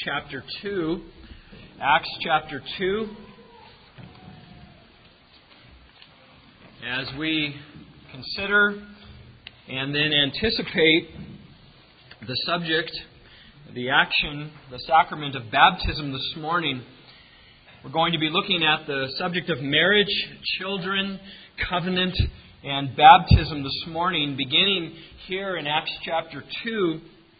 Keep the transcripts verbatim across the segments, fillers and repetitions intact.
chapter two. Acts chapter two. As we consider and then anticipate the subject, the action, the sacrament of baptism this morning, we're going to be looking at the subject of marriage, children, covenant, and baptism this morning, beginning here in Acts chapter two,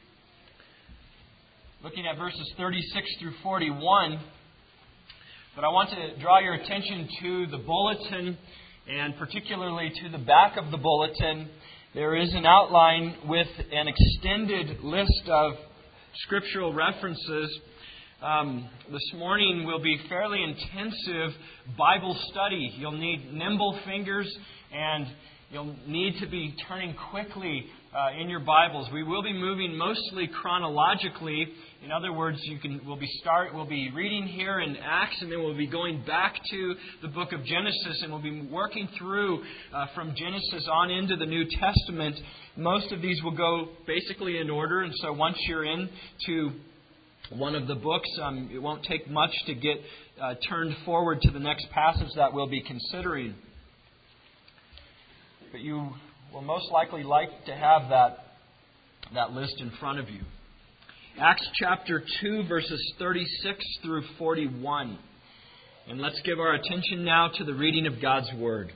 looking at verses thirty-six through forty-one. But I want to draw your attention to the bulletin, and particularly to the back of the bulletin. There is an outline with an extended list of scriptural references. Um, this morning will be fairly intensive Bible study. You'll need nimble fingers and you'll need to be turning quickly uh, in your Bibles. We will be moving mostly chronologically. In other words, you can we'll be start we'll be reading here in Acts, and then we'll be going back to the book of Genesis, and we'll be working through uh, from Genesis on into the New Testament. Most of these will go basically in order, and so once you're in to one of the books, um, it won't take much to get uh, turned forward to the next passage that we'll be considering. But you will most likely like to have that, that list in front of you. Acts chapter two, verses thirty-six through forty-one. And let's give our attention now to the reading of God's Word.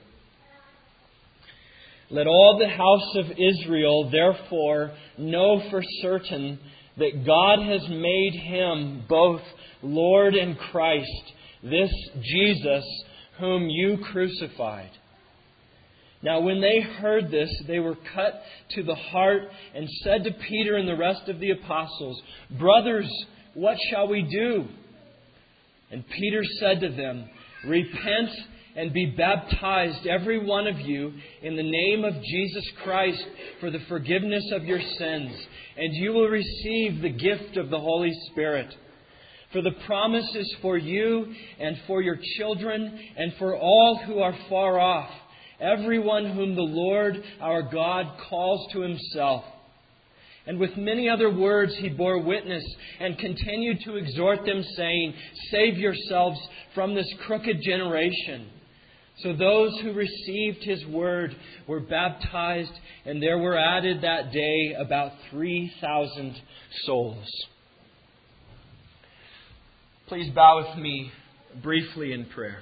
Let all the house of Israel therefore know for certain that God has made Him both Lord and Christ, this Jesus whom you crucified. Now when they heard this, they were cut to the heart and said to Peter and the rest of the apostles, "Brothers, what shall we do?" And Peter said to them, "Repent and be baptized, every one of you, in the name of Jesus Christ for the forgiveness of your sins, and you will receive the gift of the Holy Spirit. For the promise is for you and for your children and for all who are far off, everyone whom the Lord our God calls to Himself." And with many other words he bore witness and continued to exhort them, saying, "Save yourselves from this crooked generation." So those who received His word were baptized, and there were added that day about three thousand souls. Please bow with me briefly in prayer.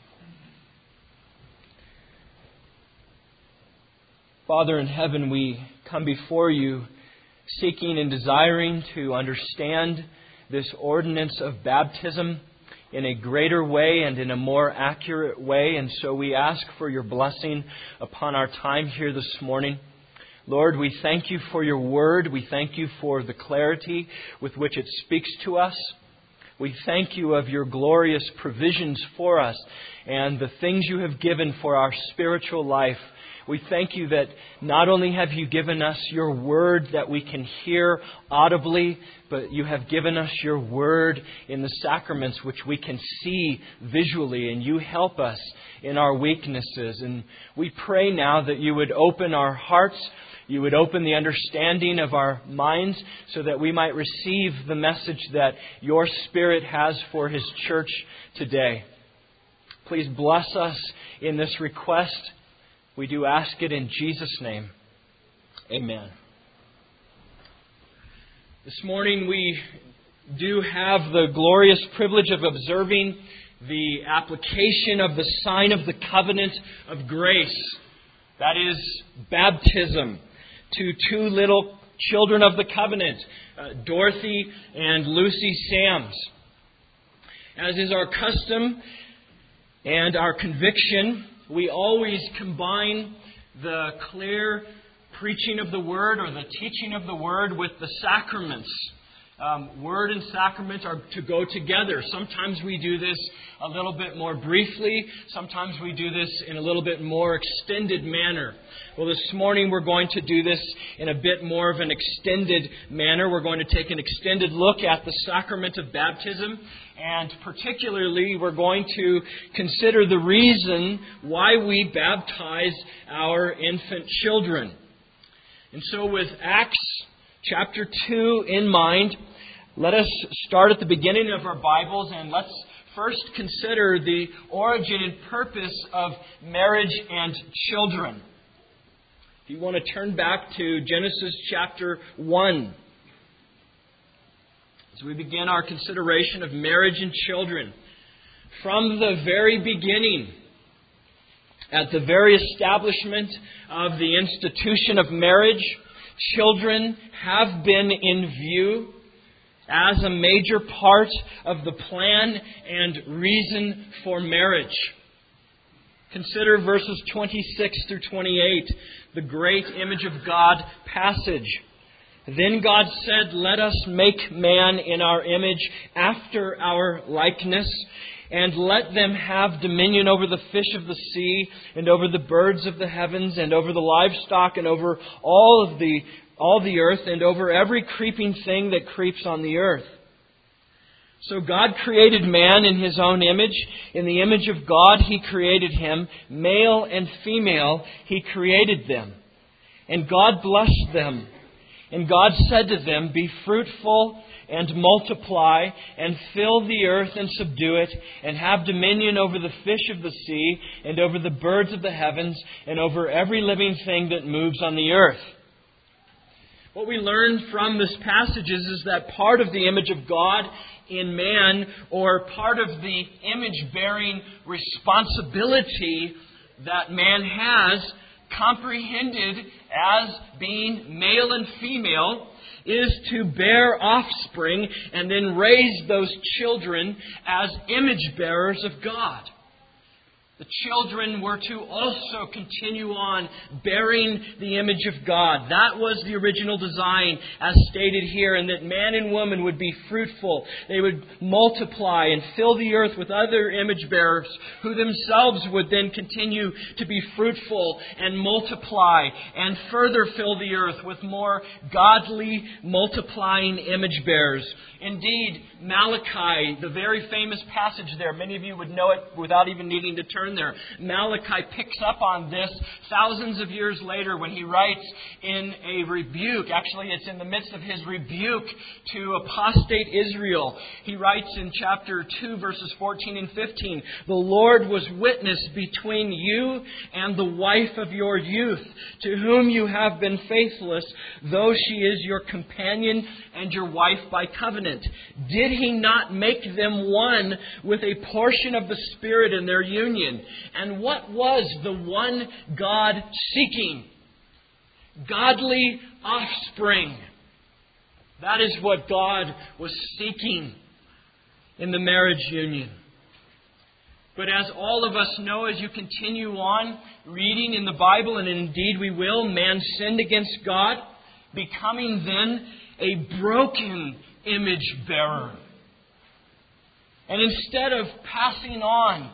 Father in heaven, we come before You seeking and desiring to understand this ordinance of baptism in a greater way and in a more accurate way. And so we ask for Your blessing upon our time here this morning. Lord, we thank You for Your word. We thank You for the clarity with which it speaks to us. We thank You of Your glorious provisions for us and the things You have given for our spiritual life. We thank You that not only have You given us Your word that we can hear audibly, but You have given us Your word in the sacraments which we can see visually, and You help us in our weaknesses. And we pray now that You would open our hearts, You would open the understanding of our minds so that we might receive the message that Your Spirit has for His church today. Please bless us in this request. We do ask it in Jesus' name. Amen. This morning we do have the glorious privilege of observing the application of the sign of the covenant of grace. That is baptism to two little children of the covenant, uh, Dorothy and Lucy Sams. As is our custom and our conviction, we always combine the clear preaching of the Word or the teaching of the Word with the sacraments. Um, word and sacrament are to go together. Sometimes we do this a little bit more briefly. Sometimes we do this in a little bit more extended manner. Well, this morning we're going to do this in a bit more of an extended manner. We're going to take an extended look at the sacrament of baptism. And particularly, we're going to consider the reason why we baptize our infant children. And so with Acts chapter two in mind, Let us start at the beginning of our Bibles and let's first consider the origin and purpose of marriage and children. If you want to turn back to Genesis chapter one, as we begin our consideration of marriage and children. From the very beginning, at the very establishment of the institution of marriage, children have been in view as a major part of the plan and reason for marriage. Consider verses twenty-six through twenty-eight, the great image of God passage. Then God said, "Let us make man in our image, after our likeness, and let them have dominion over the fish of the sea, and over the birds of the heavens, and over the livestock, and over all of the all the earth, and over every creeping thing that creeps on the earth." So God created man in His own image. In the image of God He created him. Male and female He created them. And God blessed them. And God said to them, "Be fruitful and multiply, and fill the earth and subdue it, and have dominion over the fish of the sea, and over the birds of the heavens, and over every living thing that moves on the earth." What we learn from this passage is, is that part of the image of God in man, or part of the image-bearing responsibility that man has, comprehended as being male and female, is to bear offspring and then raise those children as image bearers of God. The children were to also continue on bearing the image of God. That was the original design as stated here, and that man and woman would be fruitful. They would multiply and fill the earth with other image bearers who themselves would then continue to be fruitful and multiply and further fill the earth with more godly multiplying image bearers. Indeed, Malachi, the very famous passage there, many of you would know it without even needing to turn there. Malachi picks up on this thousands of years later when he writes in a rebuke. Actually, it's in the midst of his rebuke to apostate Israel. He writes in chapter two, verses fourteen and fifteen, "The Lord was witness between you and the wife of your youth, to whom you have been faithless, though she is your companion and your wife by covenant. Did He not make them one with a portion of the Spirit in their union?" And what was the one God seeking? Godly offspring. That is what God was seeking in the marriage union. But as all of us know, as you continue on reading in the Bible, and indeed we will, man sinned against God, becoming then a broken image bearer. And instead of passing on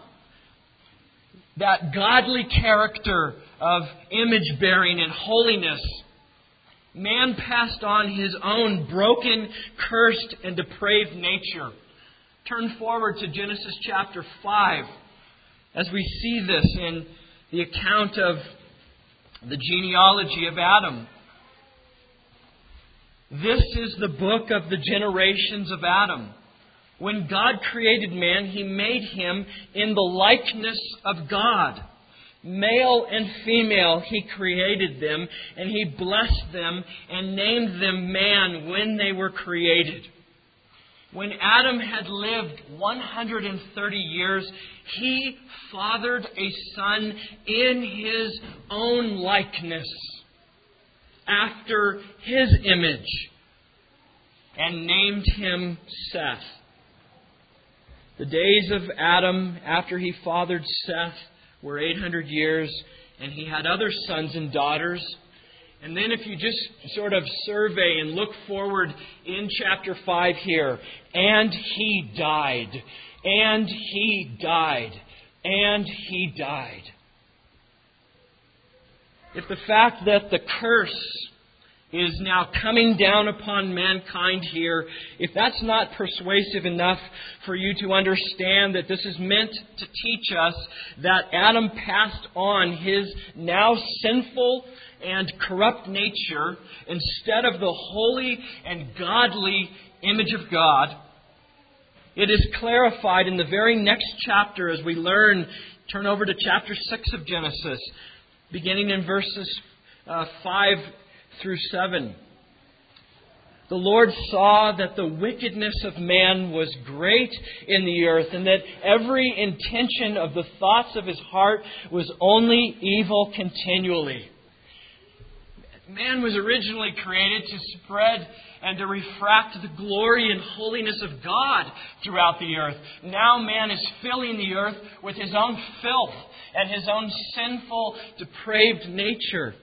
that godly character of image bearing and holiness, man passed on his own broken, cursed, and depraved nature. Turn forward to Genesis chapter five as we see this in the account of the genealogy of Adam. This is the book of the generations of Adam. When God created man, He made him in the likeness of God. Male and female He created them, and He blessed them and named them man when they were created. When Adam had lived one hundred thirty years, he fathered a son in his own likeness, after his image, and named him Seth. The days of Adam after he fathered Seth were eight hundred years, and he had other sons and daughters. And then if you just sort of survey and look forward in chapter five here, and he died, and he died, and he died. If the fact that the curse is now coming down upon mankind here, if that's not persuasive enough for you to understand that this is meant to teach us that Adam passed on his now sinful and corrupt nature instead of the holy and godly image of God. It is clarified in the very next chapter as we learn. Turn over to chapter six of Genesis, beginning in verses uh, five through seven. The Lord saw that the wickedness of man was great in the earth, and that every intention of the thoughts of his heart was only evil continually. Man was originally created to spread and to refract the glory and holiness of God throughout the earth. Now man is filling the earth with his own filth and his own sinful, depraved nature.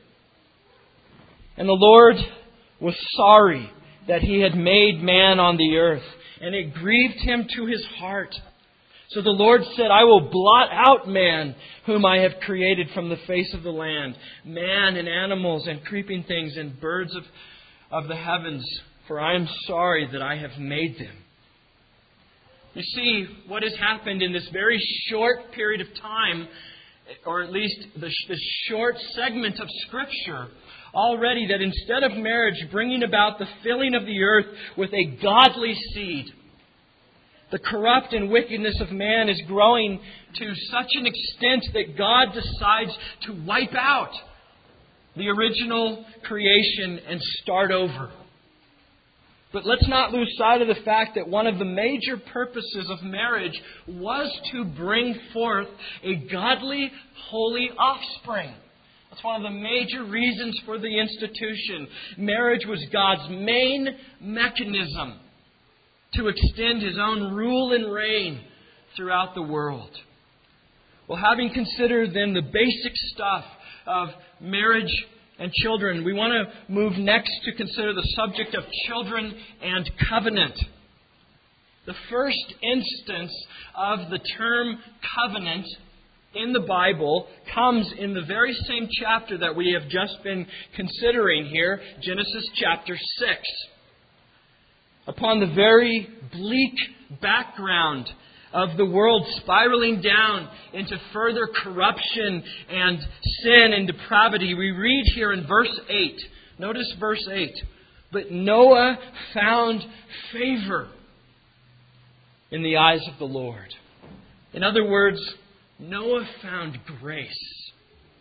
And the Lord was sorry that He had made man on the earth, and it grieved Him to His heart. So the Lord said, I will blot out man, whom I have created from the face of the land, man and animals and creeping things and birds of, of the heavens, for I am sorry that I have made them. You see, what has happened in this very short period of time, or at least the, the short segment of Scripture, already, that instead of marriage bringing about the filling of the earth with a godly seed, the corrupt and wickedness of man is growing to such an extent that God decides to wipe out the original creation and start over. But let's not lose sight of the fact that one of the major purposes of marriage was to bring forth a godly, holy offspring. That's one of the major reasons for the institution. Marriage was God's main mechanism to extend His own rule and reign throughout the world. Well, having considered then the basic stuff of marriage and children, we want to move next to consider the subject of children and covenant. The first instance of the term covenant in the Bible comes in the very same chapter that we have just been considering here, Genesis chapter six. Upon the very bleak background of the world spiraling down into further corruption and sin and depravity, we read here in verse eight. Notice verse eight. But Noah found favor in the eyes of the Lord. In other words, Noah found grace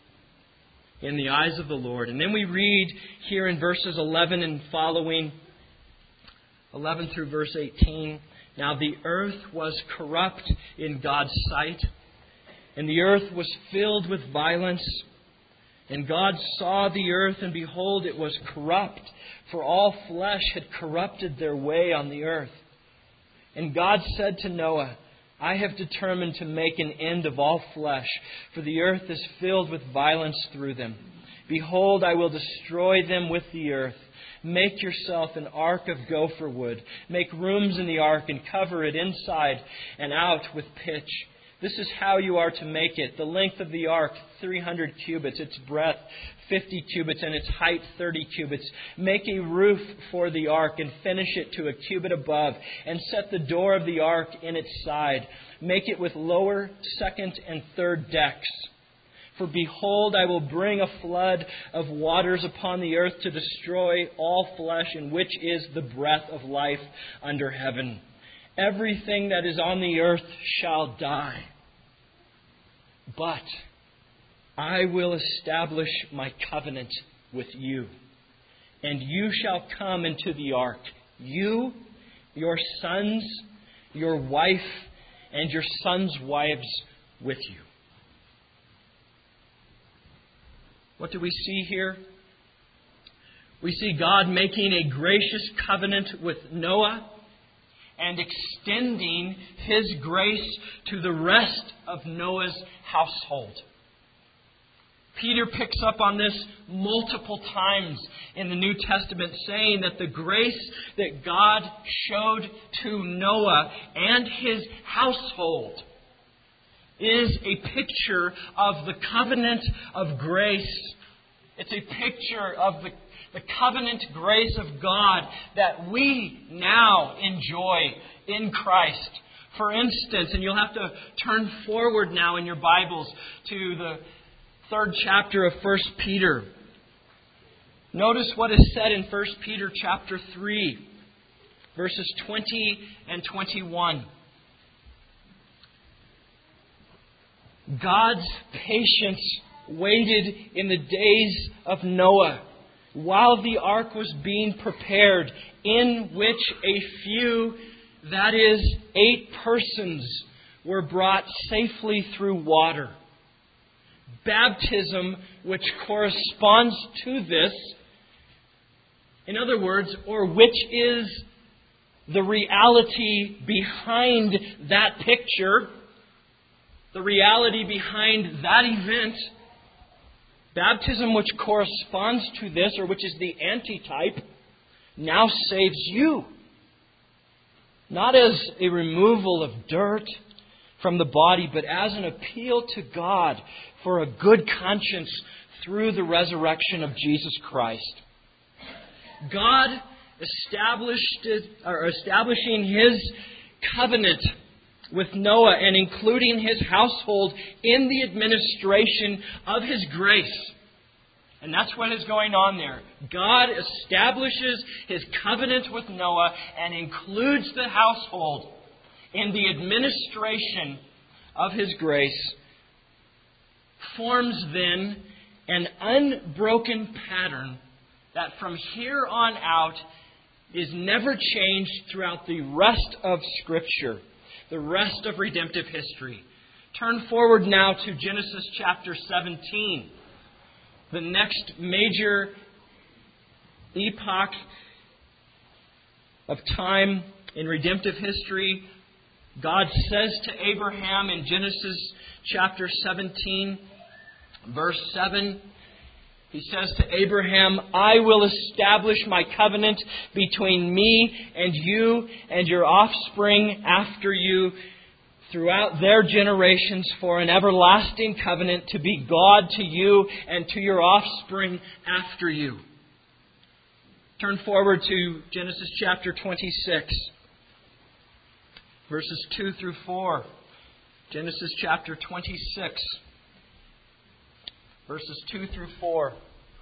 in the eyes of the Lord. And then we read here in verses eleven and following, eleven through verse eighteen, now the earth was corrupt in God's sight, and the earth was filled with violence. And God saw the earth, and behold, it was corrupt, for all flesh had corrupted their way on the earth. And God said to Noah, I have determined to make an end of all flesh, for the earth is filled with violence through them. Behold, I will destroy them with the earth. Make yourself an ark of gopher wood. Make rooms in the ark and cover it inside and out with pitch. This is how you are to make it. The length of the ark, three hundred cubits. Its breadth, fifty cubits. And its height, thirty cubits. Make a roof for the ark and finish it to a cubit above. And set the door of the ark in its side. Make it with lower, second, and third decks. For behold, I will bring a flood of waters upon the earth to destroy all flesh, in which is the breath of life under heaven. Everything that is on the earth shall die. But I will establish my covenant with you, and you shall come into the ark, you, your sons, your wife, and your sons' wives with you. What do we see here? We see God making a gracious covenant with Noah and extending His grace to the rest of Noah's household. Peter picks up on this multiple times in the New Testament, saying that the grace that God showed to Noah and his household is a picture of the covenant of grace. It's a picture of the, the covenant grace of God that we now enjoy in Christ. For instance, and you'll have to turn forward now in your Bibles to the third chapter of First Peter. Notice what is said in First Peter chapter three. verses twenty and twenty-one. God's patience waited in the days of Noah while the ark was being prepared, in which a few, that is, eight persons, were brought safely through water. Baptism, which corresponds to this, in other words, or which is the reality behind that picture, the reality behind that event, baptism which corresponds to this, or which is the antitype, now saves you. Not as a removal of dirt from the body, but as an appeal to God for a good conscience through the resurrection of Jesus Christ. God established or establishing His covenant with Noah and including his household in the administration of His grace. And that's what is going on there. God establishes His covenant with Noah and includes the household in the administration of His grace. Forms then an unbroken pattern that from here on out is never changed throughout the rest of Scripture, the rest of redemptive history. Turn forward now to Genesis chapter seventeen. The next major epoch of time in redemptive history. God says to Abraham in Genesis chapter seventeen, verse seven, He says to Abraham, I will establish my covenant between me and you and your offspring after you throughout their generations for an everlasting covenant to be God to you and to your offspring after you. Turn forward to Genesis chapter twenty-six, verses two through four. Genesis chapter twenty-six, verses two through four.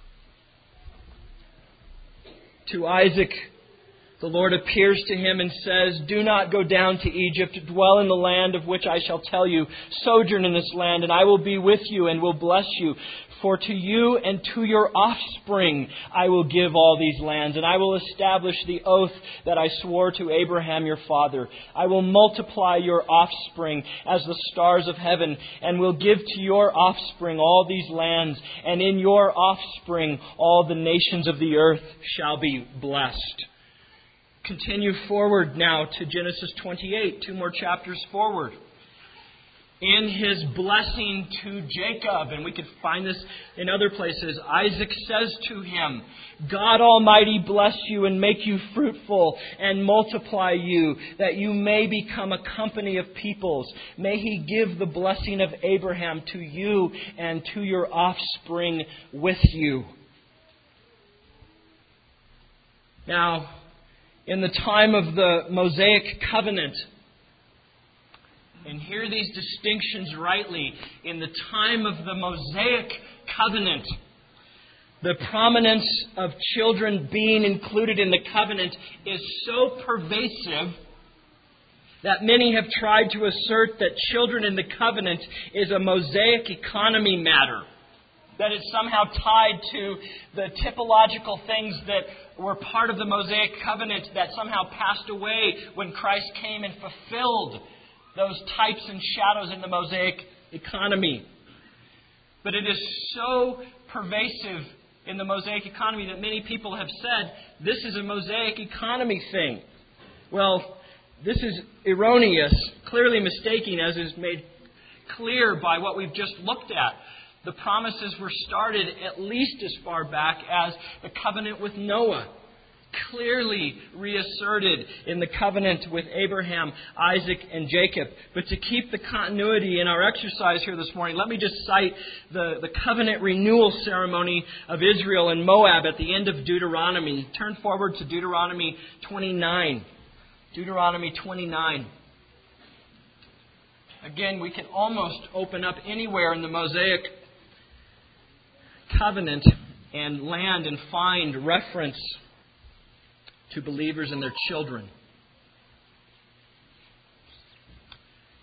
To Isaac, the Lord appears to him and says, do not go down to Egypt, dwell in the land of which I shall tell you. Sojourn in this land, and I will be with you and will bless you. For to you and to your offspring I will give all these lands, and I will establish the oath that I swore to Abraham your father. I will multiply your offspring as the stars of heaven, and will give to your offspring all these lands, and in your offspring all the nations of the earth shall be blessed. Continue forward now to Genesis twenty-eight, two more chapters forward. In His blessing to Jacob, and we could find this in other places, Isaac says to him, God Almighty bless you and make you fruitful and multiply you, that you may become a company of peoples. May He give the blessing of Abraham to you and to your offspring with you. Now, in the time of the Mosaic covenant, and hear these distinctions rightly, in the time of the Mosaic covenant, the prominence of children being included in the covenant is so pervasive that many have tried to assert that children in the covenant is a Mosaic economy matter. That it's somehow tied to the typological things that were part of the Mosaic covenant that somehow passed away when Christ came and fulfilled those types and shadows in the Mosaic economy. But it is so pervasive in the Mosaic economy that many people have said, this is a Mosaic economy thing. Well, this is erroneous, clearly mistaken, as is made clear by what we've just looked at. The promises were started at least as far back as the covenant with Noah. Clearly reasserted in the covenant with Abraham, Isaac, and Jacob. But to keep the continuity in our exercise here this morning, let me just cite the, the covenant renewal ceremony of Israel and Moab at the end of Deuteronomy. Turn forward to Deuteronomy twenty-nine. Deuteronomy twenty-nine. Again, we can almost open up anywhere in the Mosaic covenant and land and find reference to believers and their children.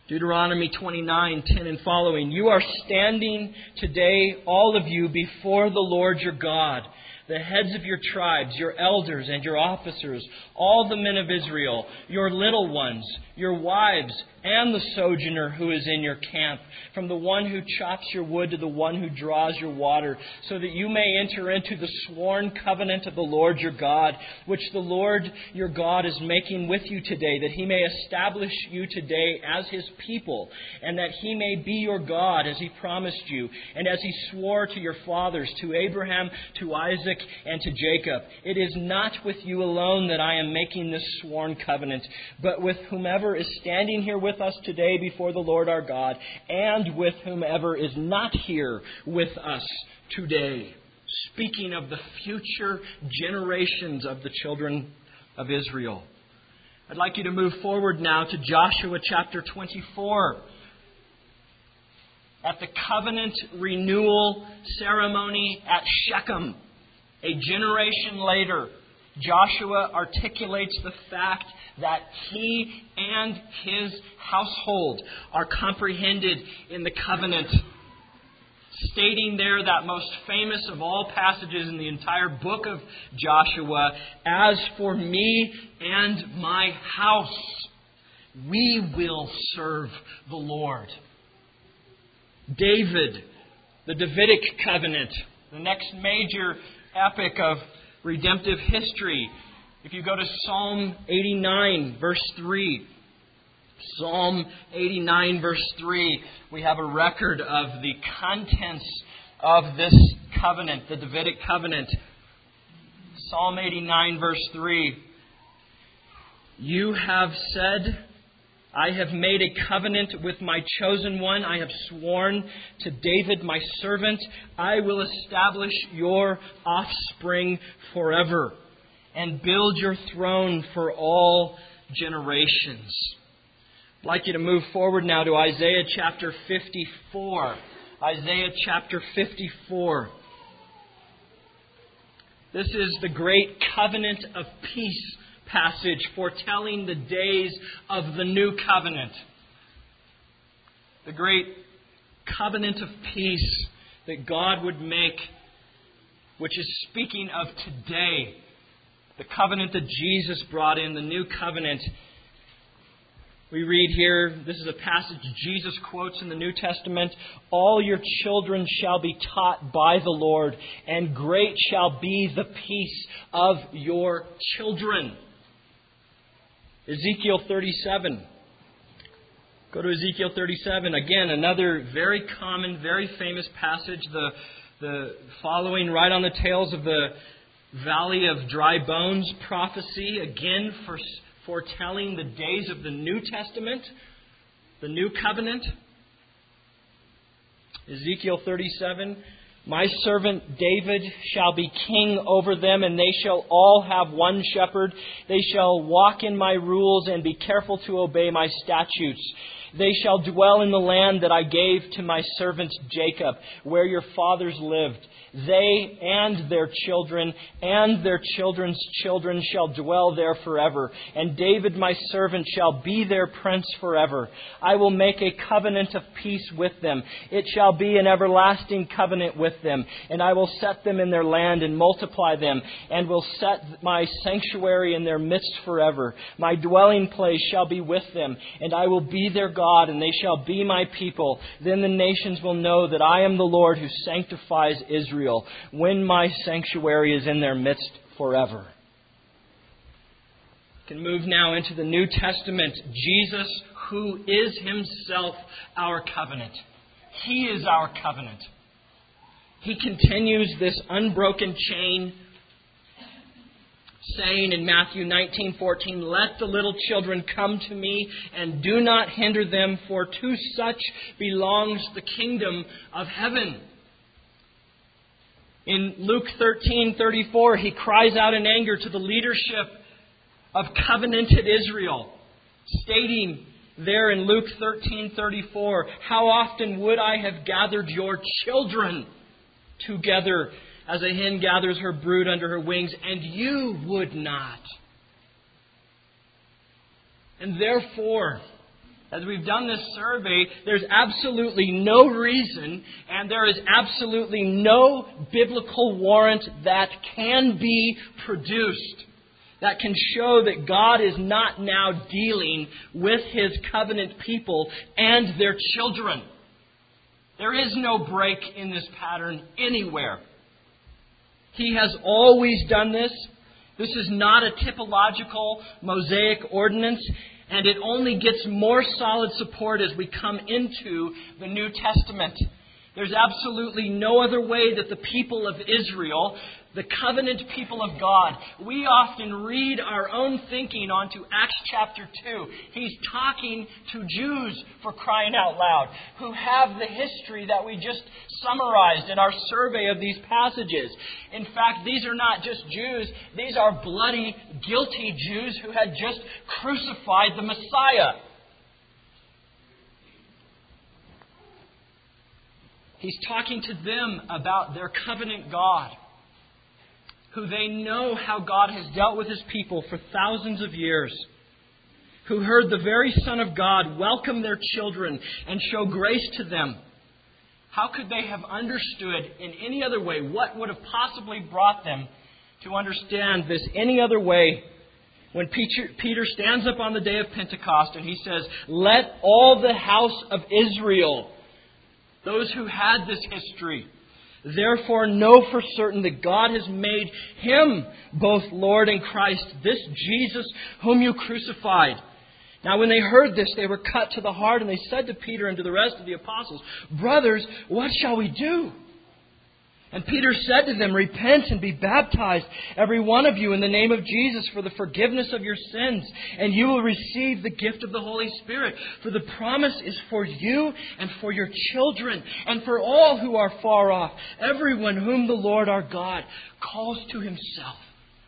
Deuteronomy twenty-nine, ten and following. You are standing today, all of you, before the Lord your God, the heads of your tribes, your elders and your officers, all the men of Israel, your little ones, your wives, and the sojourner who is in your camp, from the one who chops your wood to the one who draws your water, so that you may enter into the sworn covenant of the Lord your God, which the Lord your God is making with you today, that He may establish you today as His people, and that He may be your God as He promised you, and as He swore to your fathers, to Abraham, to Isaac, and to Jacob. It is not with you alone that I am making this sworn covenant, but with whomever is standing here with us today before the Lord our God, and with whomever is not here with us today. Speaking of the future generations of the children of Israel. I'd like you to move forward now to Joshua chapter twenty-four. At the covenant renewal ceremony at Shechem, a generation later, Joshua articulates the fact that he and his household are comprehended in the covenant, stating there that most famous of all passages in the entire book of Joshua, "As for me and my house, we will serve the Lord." David, the Davidic covenant, the next major epic of redemptive history. If you go to Psalm eighty-nine, verse three, Psalm eighty-nine, verse three, we have a record of the contents of this covenant, the Davidic covenant. Psalm eighty-nine, verse three, "You have said, I have made a covenant with my chosen one. I have sworn to David, my servant, I will establish your offspring forever and build your throne for all generations." I'd like you to move forward now to Isaiah chapter fifty-four. Isaiah chapter fifty-four. This is the great covenant of peace passage foretelling the days of the new covenant. The great covenant of peace that God would make, which is speaking of today. The covenant that Jesus brought in, the new covenant. We read here, this is a passage Jesus quotes in the New Testament. "All your children shall be taught by the Lord, and great shall be the peace of your children." Ezekiel thirty-seven. Go to Ezekiel thirty-seven. Again, another very common, very famous passage. The, the following right on the tails of the Valley of Dry Bones prophecy. Again, for, foretelling the days of the New Testament, the New Covenant. Ezekiel thirty-seven. "My servant David shall be king over them, and they shall all have one shepherd. They shall walk in my rules and be careful to obey my statutes. They shall dwell in the land that I gave to my servant Jacob, where your fathers lived. They and their children and their children's children shall dwell there forever. And David my servant shall be their prince forever. I will make a covenant of peace with them. It shall be an everlasting covenant with them. And I will set them in their land and multiply them, and will set my sanctuary in their midst forever. My dwelling place shall be with them, and I will be their God, and they shall be my people. Then the nations will know that I am the Lord who sanctifies Israel, when my sanctuary is in their midst forever." We can move now into the New Testament. Jesus, who is Himself our covenant. He is our covenant. He continues this unbroken chain, saying in Matthew nineteen fourteen, "Let the little children come to me, and do not hinder them, for to such belongs the kingdom of heaven." In Luke thirteen thirty-four, He cries out in anger to the leadership of covenanted Israel, stating there in Luke thirteen thirty-four, "How often would I have gathered your children together as a hen gathers her brood under her wings, and you would not. And therefore, As we've done this survey, there's absolutely no reason and there is absolutely no biblical warrant that can be produced that can show that God is not now dealing with His covenant people and their children. There is no break in this pattern anywhere. He has always done this. This is not a typological Mosaic ordinance, and it only gets more solid support as we come into the New Testament. There's absolutely no other way that the people of Israel, the covenant people of God, we often read our own thinking onto Acts chapter two. He's talking to Jews, for crying out loud, who have the history that we just summarized in our survey of these passages. In fact, these are not just Jews. These are bloody, guilty Jews who had just crucified the Messiah. He's talking to them about their covenant God, who they know how God has dealt with His people for thousands of years, who heard the very Son of God welcome their children and show grace to them. How could they have understood in any other way? What would have possibly brought them to understand this any other way? When Peter, Peter stands up on the day of Pentecost and he says, "Let all the house of Israel," those who had this history, "therefore know for certain that God has made Him both Lord and Christ, this Jesus whom you crucified." Now when they heard this, they were cut to the heart, and they said to Peter and to the rest of the apostles, "Brothers, what shall we do?" And Peter said to them, "Repent and be baptized, every one of you, in the name of Jesus for the forgiveness of your sins, and you will receive the gift of the Holy Spirit. For the promise is for you and for your children and for all who are far off, everyone whom the Lord our God calls to Himself."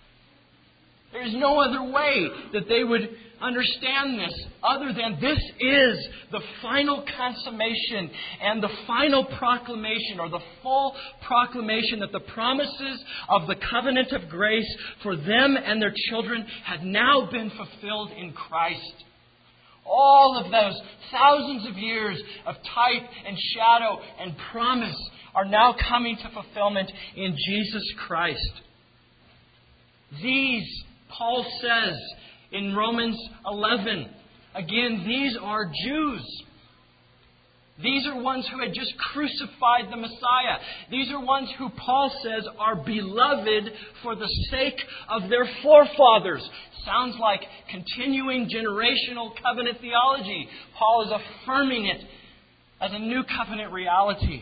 There is no other way that they would understand this other than this is the final consummation and the final proclamation, or the full proclamation, that the promises of the covenant of grace for them and their children had now been fulfilled in Christ. All of those thousands of years of type and shadow and promise are now coming to fulfillment in Jesus Christ. These, Paul says in Romans eleven, again, these are Jews. These are ones who had just crucified the Messiah. These are ones who Paul says are beloved for the sake of their forefathers. Sounds like continuing generational covenant theology. Paul is affirming it as a new covenant reality.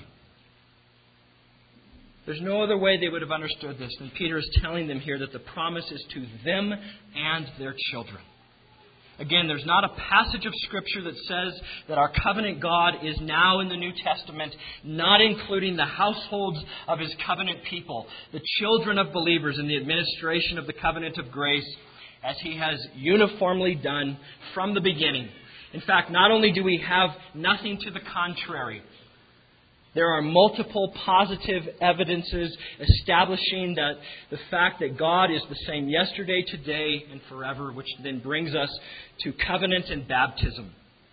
There's no other way they would have understood this than Peter is telling them here that the promise is to them and their children. Again, there's not a passage of Scripture that says that our covenant God is now in the New Testament, not including the households of His covenant people, the children of believers in the administration of the covenant of grace, as He has uniformly done from the beginning. In fact, not only do we have nothing to the contrary, there are multiple positive evidences establishing that the fact that God is the same yesterday, today, and forever, which then brings us to covenant and baptism.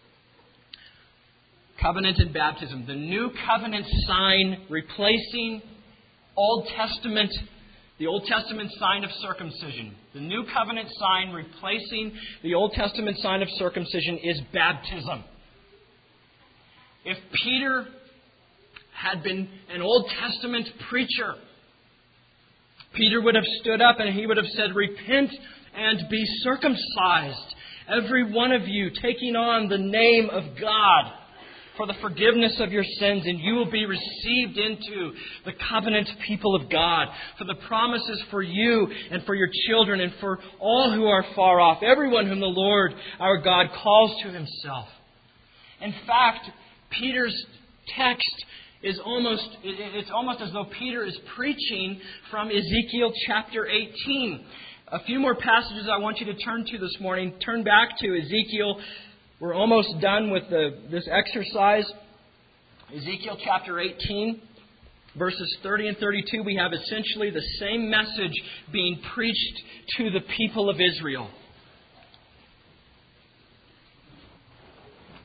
Covenant and baptism. The new covenant sign replacing Old Testament, the Old Testament sign of circumcision. The new covenant sign replacing the Old Testament sign of circumcision is baptism. If Peter had been an Old Testament preacher, Peter would have stood up and he would have said, "Repent and be circumcised, every one of you, taking on the name of God for the forgiveness of your sins, and you will be received into the covenant people of God. For the promises for you and for your children and for all who are far off, everyone whom the Lord our God calls to Himself." In fact, Peter's text is almost, it's almost as though Peter is preaching from Ezekiel chapter eighteen. A few more passages I want you to turn to this morning. Turn back to Ezekiel. We're almost done with the, this exercise. Ezekiel chapter eighteen, verses thirty and thirty-two. We have essentially the same message being preached to the people of Israel.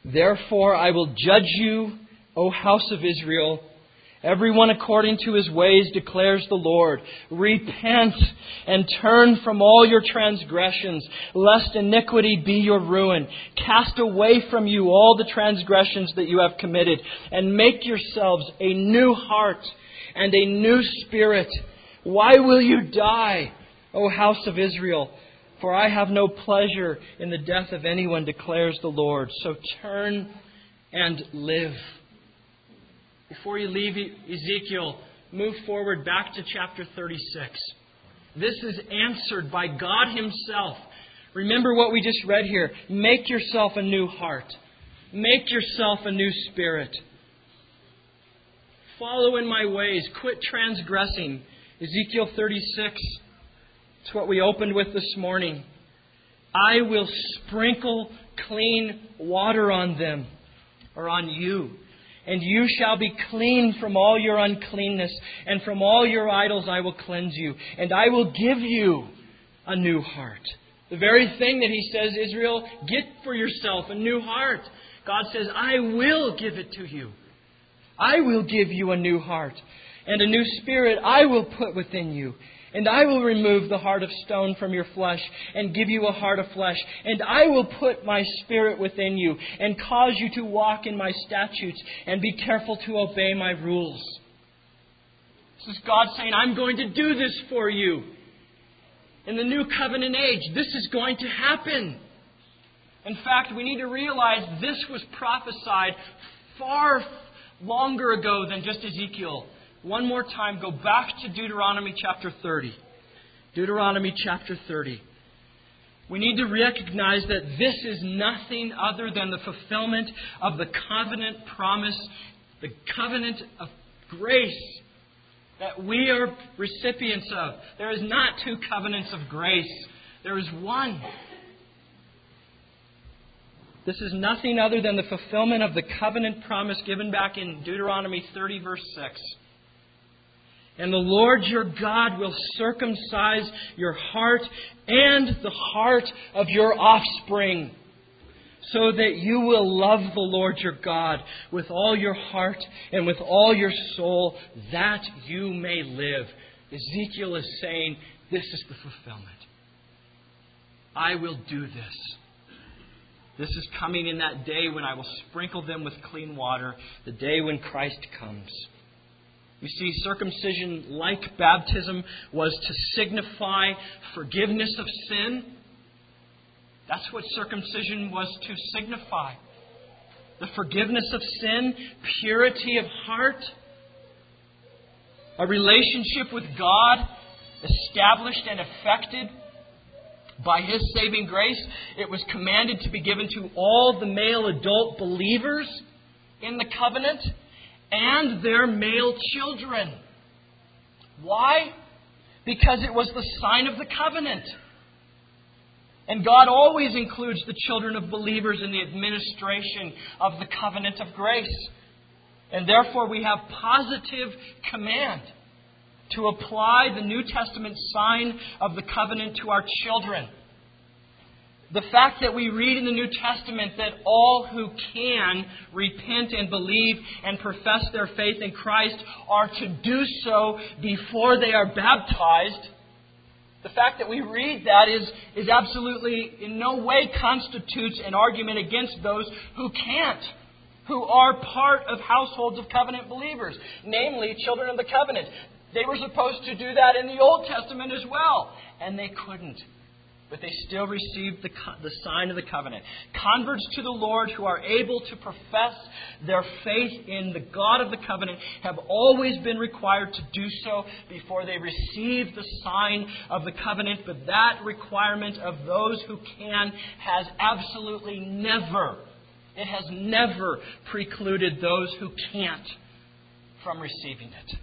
Therefore I will judge you, O house of Israel. Everyone according to his ways, declares the Lord. Repent and turn from all your transgressions, lest iniquity be your ruin. Cast away from you all the transgressions that you have committed, and make yourselves a new heart and a new spirit. Why will you die, O house of Israel? For I have no pleasure in the death of anyone, declares the Lord. So turn and live. Before you leave Ezekiel, move forward back to chapter thirty-six. This is answered by God Himself. Remember what we just read here. Make yourself a new heart. Make yourself a new spirit. Follow in my ways. Quit transgressing. Ezekiel thirty-six. It's what we opened with this morning. I will sprinkle clean water on them, or on you. And you shall be clean from all your uncleanness, and from all your idols I will cleanse you. And I will give you a new heart. The very thing that He says, Israel, get for yourself a new heart. God says, I will give it to you. I will give you a new heart. And a new spirit I will put within you. And I will remove the heart of stone from your flesh and give you a heart of flesh. And I will put my spirit within you and cause you to walk in my statutes and be careful to obey my rules. This is God saying, I'm going to do this for you. In the new covenant age, this is going to happen. In fact, we need to realize this was prophesied far longer ago than just Ezekiel. One more time, go back to Deuteronomy chapter thirty. Deuteronomy chapter thirty. We need to recognize that this is nothing other than the fulfillment of the covenant promise, the covenant of grace that we are recipients of. There is not two covenants of grace. There is one. This is nothing other than the fulfillment of the covenant promise given back in Deuteronomy thirty, verse six. And the Lord your God will circumcise your heart and the heart of your offspring, so that you will love the Lord your God with all your heart and with all your soul, that you may live. Ezekiel is saying, this is the fulfillment. I will do this. This is coming in that day when I will sprinkle them with clean water, the day when Christ comes. You see, circumcision, like baptism, was to signify forgiveness of sin. That's what circumcision was to signify. The forgiveness of sin, purity of heart, a relationship with God established and effected by His saving grace. It was commanded to be given to all the male adult believers in the covenant and their male children. Why? Because it was the sign of the covenant. And God always includes the children of believers in the administration of the covenant of grace. And therefore we have positive command to apply the New Testament sign of the covenant to our children. The fact that we read in the New Testament that all who can repent and believe and profess their faith in Christ are to do so before they are baptized. The fact that we read that is, is absolutely in no way constitutes an argument against those who can't, who are part of households of covenant believers, namely children of the covenant. They were supposed to do that in the Old Testament as well, and they couldn't. But they still received the, the sign of the covenant. Converts to the Lord who are able to profess their faith in the God of the covenant have always been required to do so before they receive the sign of the covenant. But that requirement of those who can has absolutely never, it has never precluded those who can't from receiving it.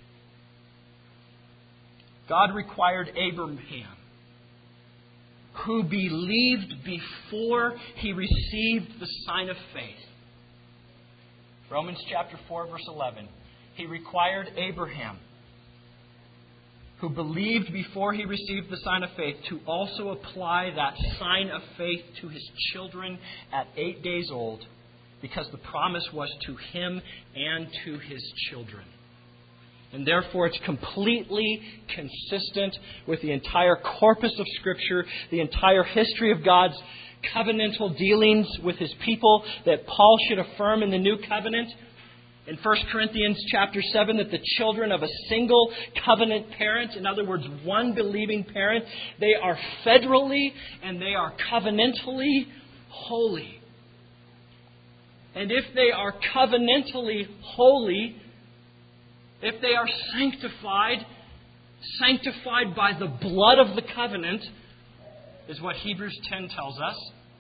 God required Abraham, who believed before he received the sign of faith. Romans chapter four, verse eleven. He required Abraham, who believed before he received the sign of faith, to also apply that sign of faith to his children at eight days old, because the promise was to him and to his children. And therefore it's completely consistent with the entire corpus of Scripture, the entire history of God's covenantal dealings with his people, that Paul should affirm in the new covenant in First Corinthians chapter seven that the children of a single covenant parent, in other words, one believing parent, they are federally and they are covenantally holy. And if they are covenantally holy, if they are sanctified, sanctified by the blood of the covenant, is what Hebrews ten tells us,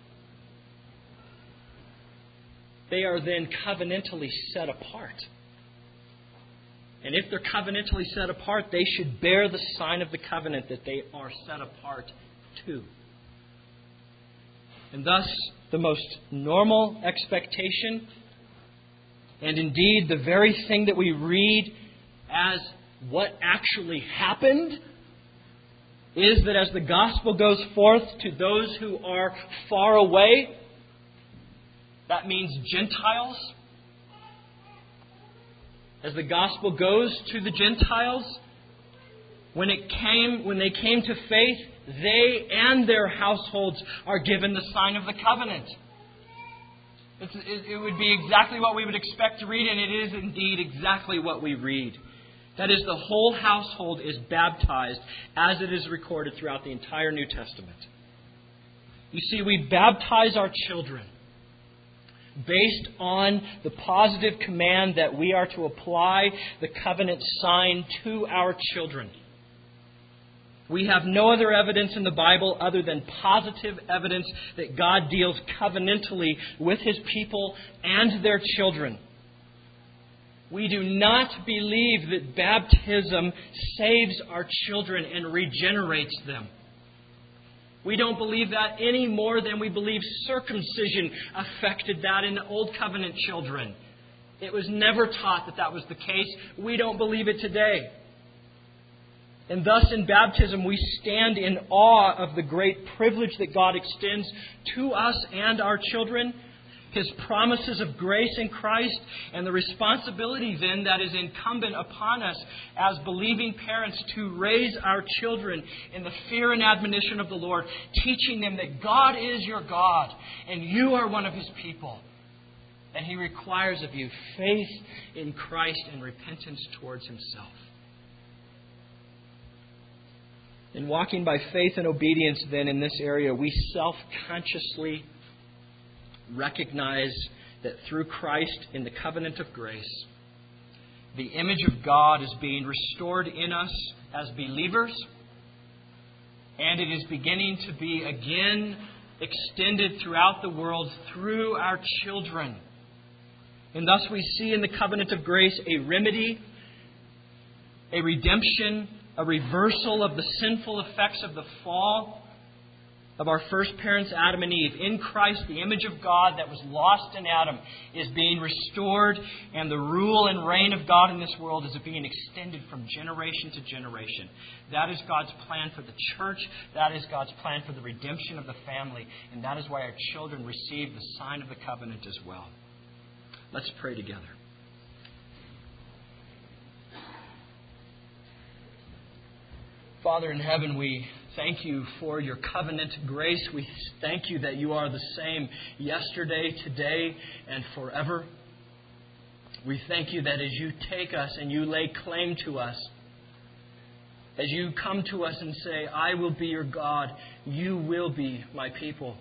they are then covenantally set apart. And if they're covenantally set apart, they should bear the sign of the covenant that they are set apart to. And thus, the most normal expectation, and indeed the very thing that we read as what actually happened, is that as the gospel goes forth to those who are far away, that means Gentiles. As the gospel goes to the Gentiles, when it came, when they came to faith, they and their households are given the sign of the covenant. It's, it, it would be exactly what we would expect to read, and it is indeed exactly what we read. That is, the whole household is baptized as it is recorded throughout the entire New Testament. You see, we baptize our children based on the positive command that we are to apply the covenant sign to our children. We have no other evidence in the Bible other than positive evidence that God deals covenantally with His people and their children. We do not believe that baptism saves our children and regenerates them. We don't believe that any more than we believe circumcision affected that in the Old Covenant children. It was never taught that that was the case. We don't believe it today. And thus in baptism we stand in awe of the great privilege that God extends to us and our children, His promises of grace in Christ, and the responsibility then that is incumbent upon us as believing parents to raise our children in the fear and admonition of the Lord, teaching them that God is your God and you are one of His people. And He requires of you faith in Christ and repentance towards Himself. In walking by faith and obedience then in this area, we self-consciously recognize that through Christ in the covenant of grace, the image of God is being restored in us as believers, and it is beginning to be again extended throughout the world through our children. And thus we see in the covenant of grace a remedy, a redemption, a reversal of the sinful effects of the fall of our first parents, Adam and Eve. In Christ, the image of God that was lost in Adam is being restored, and the rule and reign of God in this world is being extended from generation to generation. That is God's plan for the church. That is God's plan for the redemption of the family. And that is why our children receive the sign of the covenant as well. Let's pray together. Father in heaven, we thank You for Your covenant grace. We thank You that You are the same yesterday, today, and forever. We thank You that as You take us and You lay claim to us, as You come to us and say, I will be your God, You will be my people.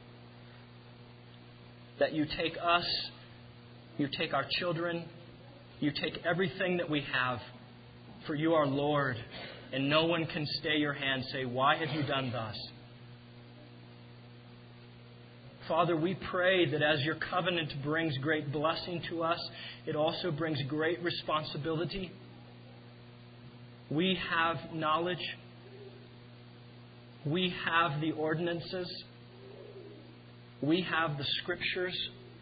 That You take us, You take our children, You take everything that we have, for You are Lord. And no one can stay Your hand, say, why have You done thus? Father, we pray that as Your covenant brings great blessing to us, it also brings great responsibility. We have knowledge. We have the ordinances. We have the Scriptures.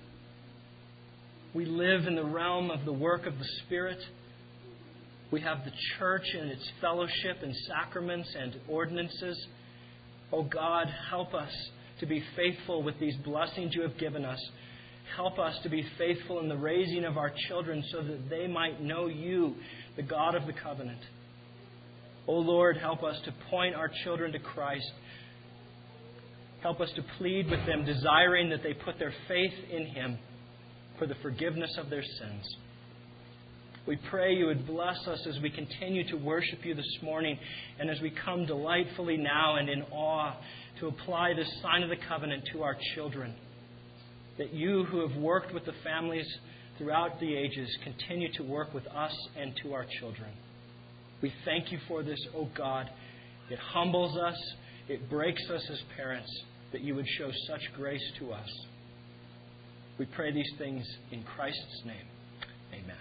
We live in the realm of the work of the Spirit. We have the church and its fellowship and sacraments and ordinances. Oh God, help us to be faithful with these blessings You have given us, Help us to be faithful in the raising of our children so that they might know You, the God of the covenant. O Lord, help us to point our children to Christ. Help us to plead with them, desiring that they put their faith in Him for the forgiveness of their sins. We pray You would bless us as we continue to worship You this morning and as we come delightfully now and in awe to apply this sign of the covenant to our children. That You, who have worked with the families throughout the ages, continue to work with us and to our children. We thank You for this, O God. It humbles us. It breaks us as parents that You would show such grace to us. We pray these things in Christ's name. Amen.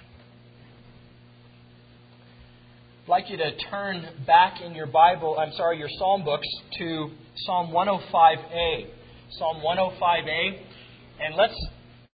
I'd like you to turn back in your Bible, I'm sorry, your Psalm books to Psalm one oh five A. Psalm one oh five A. And let's